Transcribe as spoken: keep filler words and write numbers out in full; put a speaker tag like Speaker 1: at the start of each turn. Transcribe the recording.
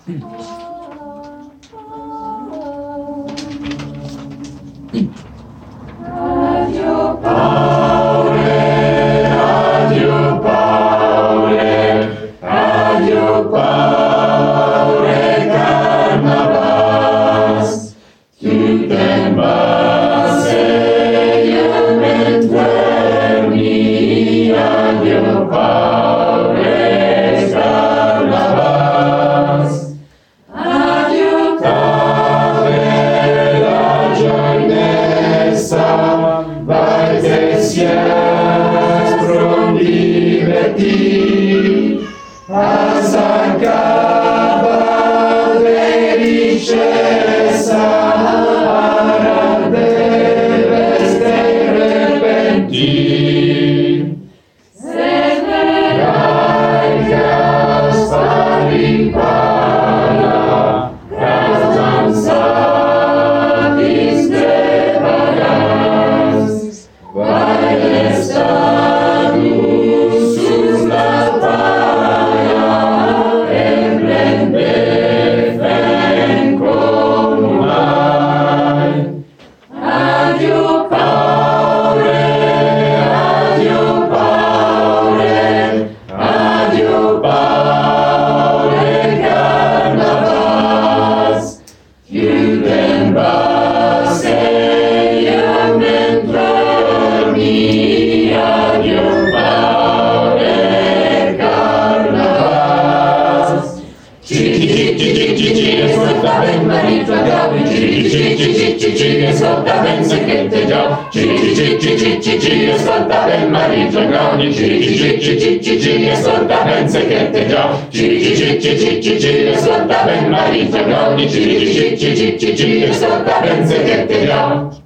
Speaker 1: Addio Paole, addio Paole, addio Paole Carnavas, chiudem base, iam et vermi, addio Paole Carnavas, addio Paole, la gioinessa, vai che sies pro divertir, asacaba de richeza, ara debes te repentir. Sed ne caicas paripara, casam satis de vagas, vai estatus sus la paia, emblem de fen comunai. Addio Paole, addio Paole, addio Paole Carnavas, chiudem base, iam et vermi, addio Paole Carnavas. Cicci, cicci, cicci, cicci, ascolta ben marito già, cicci, cicci, cicci, cicci, ascolta ben secchette già, cicci, cicci, cicci, cicci, ascolta ben marito già, cicci, cicci, cicci, cicci, ascolta ben secchette già, cicci, cicci, cicci, cicci, ascolta ben marito già, cicci, cicci, cicci, cicci, ascolta ben secchette già.